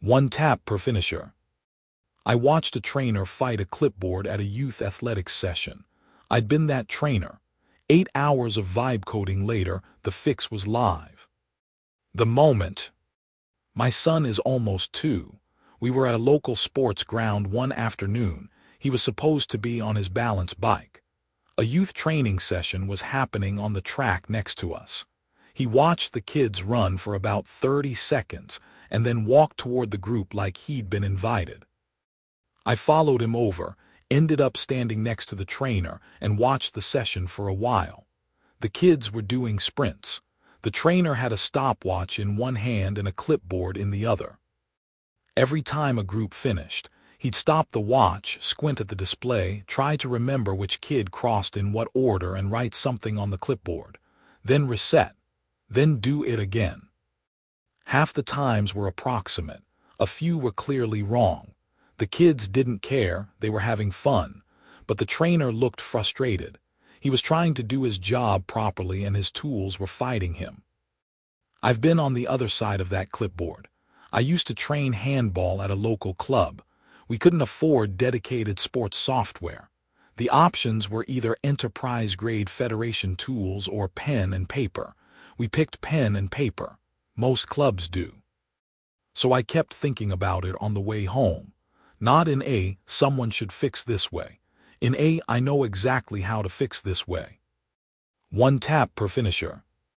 One tap per finisher. I watched a trainer fight a clipboard at a youth athletics session. I'd been that trainer. 8 hours of vibe coding later, the fix was live. The moment. My son is almost 2. We were at a local sports ground one afternoon. He was supposed to be on his balance bike. A youth training session was happening on the track next to us. He watched the kids run for about 30 seconds and then walked toward the group like he'd been invited. I followed him over, ended up standing next to the trainer, and watched the session for a while. The kids were doing sprints. The trainer had a stopwatch in one hand and a clipboard in the other. Every time a group finished, he'd stop the watch, squint at the display, try to remember which kid crossed in what order and write something on the clipboard. Then reset. Then do it again. Half the times were approximate. A few were clearly wrong. The kids didn't care, they were having fun. But the trainer looked frustrated. He was trying to do his job properly and his tools were fighting him. I've been on the other side of that clipboard. I used to train handball at a local club. We couldn't afford dedicated sports software. The options were either enterprise-grade Federation tools or pen and paper. We picked pen and paper. Most clubs do. So I kept thinking about it on the way home. Not in A, someone should fix this way. In A, I know exactly how to fix this way. One tap per finisher.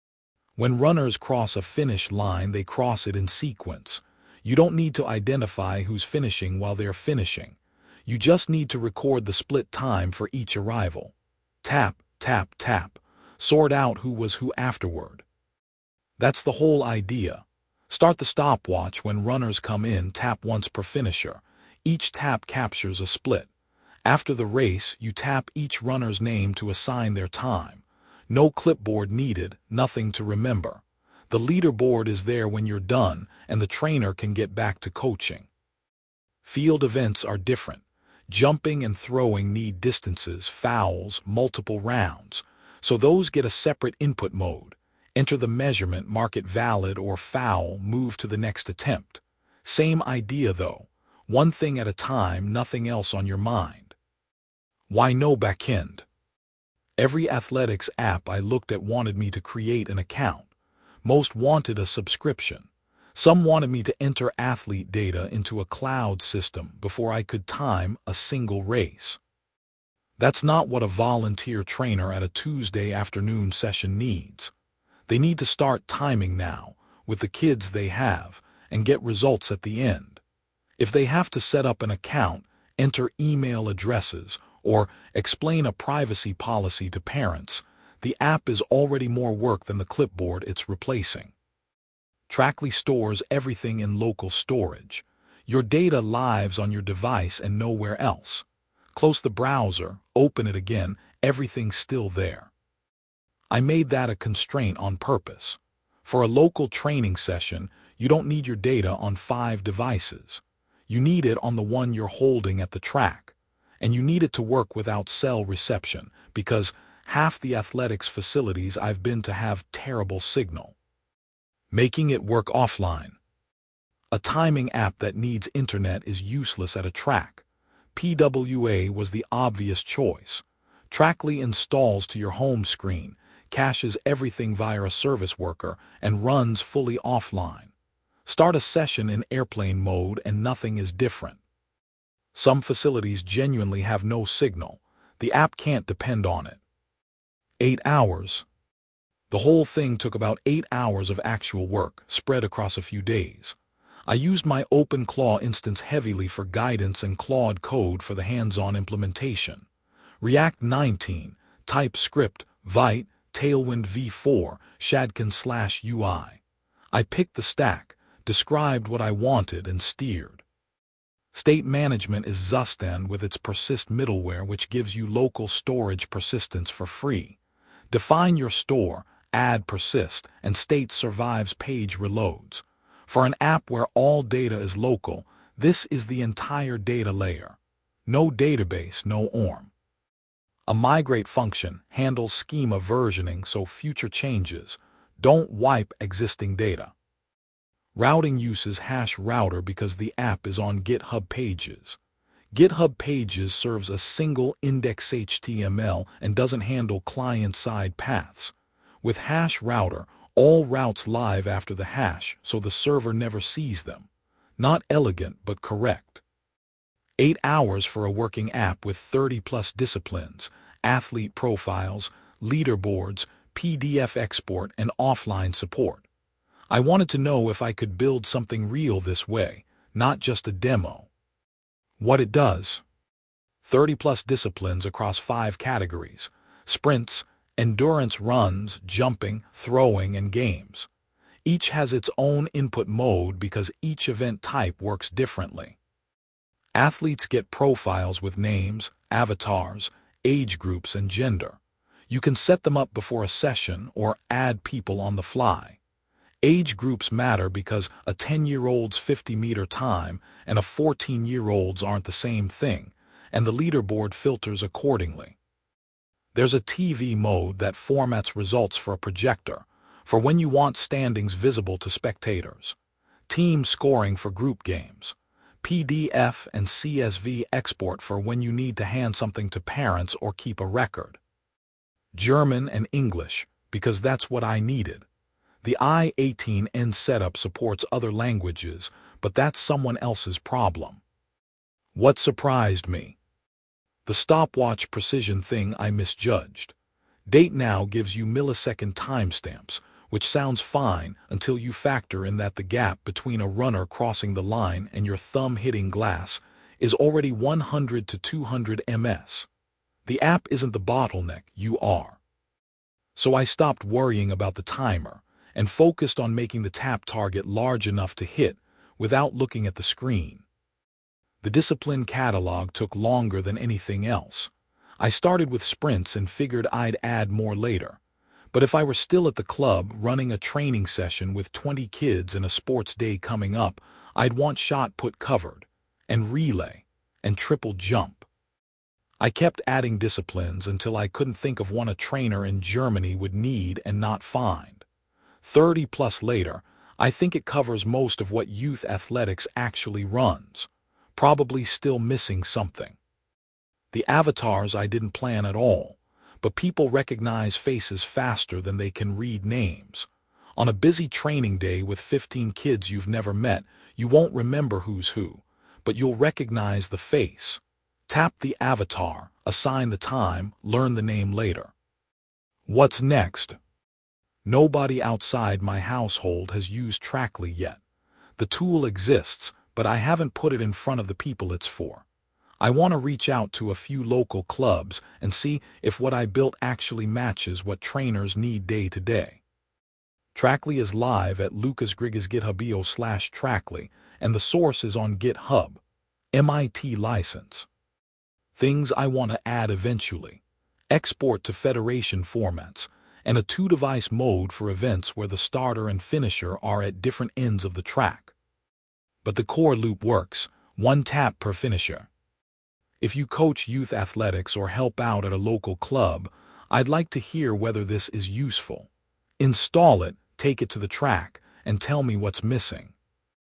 When runners cross a finish line, they cross it in sequence. You don't need to identify who's finishing while they're finishing. You just need to record the split time for each arrival. Tap, tap, tap. Sort out who was who afterward. That's the whole idea. Start the stopwatch when runners come in, tap once per finisher. Each tap captures a split. After the race, you tap each runner's name to assign their time. No clipboard needed, nothing to remember. The leaderboard is there when you're done, and the trainer can get back to coaching. Field events are different. Jumping and throwing need distances, fouls, multiple rounds. So those get a separate input mode. Enter the measurement, mark it valid or foul, move to the next attempt. Same idea though. One thing at a time, nothing else on your mind. Why no backend? Every athletics app I looked at wanted me to create an account. Most wanted a subscription. Some wanted me to enter athlete data into a cloud system before I could time a single race. That's not what a volunteer trainer at a Tuesday afternoon session needs. They need to start timing now, with the kids they have, and get results at the end. If they have to set up an account, enter email addresses, or explain a privacy policy to parents, the app is already more work than the clipboard it's replacing. Trackly stores everything in local storage. Your data lives on your device and nowhere else. Close the browser, open it again, everything's still there. I made that a constraint on purpose. For a local training session, you don't need your data on 5 devices. You need it on the one you're holding at the track. And you need it to work without cell reception, because half the athletics facilities I've been to have terrible signal. Making it work offline. A timing app that needs internet is useless at a track. PWA was the obvious choice. Trackly installs to your home screen, caches everything via a service worker, and runs fully offline. Start a session in airplane mode and nothing is different. Some facilities genuinely have no signal. The app can't depend on it. 8 hours. The whole thing took about 8 hours of actual work, spread across a few days. I used my OpenClaw instance heavily for guidance and Claude Code for the hands-on implementation. React 19, TypeScript, Vite, Tailwind v4, Shadcon/UI. I picked the stack, described what I wanted, and steered. State management is Zustand with its persist middleware, which gives you local storage persistence for free. Define your store, add persist, and state survives page reloads. For an app where all data is local, this is the entire data layer. No database, no ORM. A migrate function handles schema versioning so future changes don't wipe existing data. Routing uses Hash Router because the app is on GitHub Pages. GitHub Pages serves a single index HTML and doesn't handle client-side paths. With Hash Router, all routes live after the hash, so the server never sees them. Not elegant, but correct. 8 hours for a working app with 30-plus disciplines, athlete profiles, leaderboards, PDF export, and offline support. I wanted to know if I could build something real this way, not just a demo. What it does: 30-plus disciplines across 5 categories: sprints, endurance runs, jumping, throwing, and games. Each has its own input mode because each event type works differently. Athletes get profiles with names, avatars, age groups, and gender. You can set them up before a session or add people on the fly. Age groups matter because a 10-year-old's 50-meter time and a 14-year-old's aren't the same thing, and the leaderboard filters accordingly. There's a TV mode that formats results for a projector, for when you want standings visible to spectators. Team scoring for group games. PDF and CSV export for when you need to hand something to parents or keep a record. German and English, because that's what I needed. The I-18N setup supports other languages, but that's someone else's problem. What surprised me? The stopwatch precision thing I misjudged. Date Now gives you millisecond timestamps, which sounds fine until you factor in that the gap between a runner crossing the line and your thumb hitting glass is already 100 to 200 ms. The app isn't the bottleneck, you are. So I stopped worrying about the timer and focused on making the tap target large enough to hit without looking at the screen. The discipline catalog took longer than anything else. I started with sprints and figured I'd add more later. But if I were still at the club running a training session with 20 kids and a sports day coming up, I'd want shot put covered, and relay, and triple jump. I kept adding disciplines until I couldn't think of one a trainer in Germany would need and not find. 30-plus later, I think it covers most of what youth athletics actually runs, probably still missing something. The avatars I didn't plan at all. But people recognize faces faster than they can read names. On a busy training day with 15 kids you've never met, you won't remember who's who, but you'll recognize the face. Tap the avatar, assign the time, learn the name later. What's next? Nobody outside my household has used Trackly yet. The tool exists, but I haven't put it in front of the people it's for. I want to reach out to a few local clubs and see if what I built actually matches what trainers need day to day. Trackly is live at Lucas Grigas GitHub.io/Trackly, and the source is on GitHub. MIT license. Things I want to add eventually. Export to federation formats, and a 2-device mode for events where the starter and finisher are at different ends of the track. But the core loop works, 1 tap per finisher. If you coach youth athletics or help out at a local club, I'd like to hear whether this is useful. Install it, take it to the track, and tell me what's missing.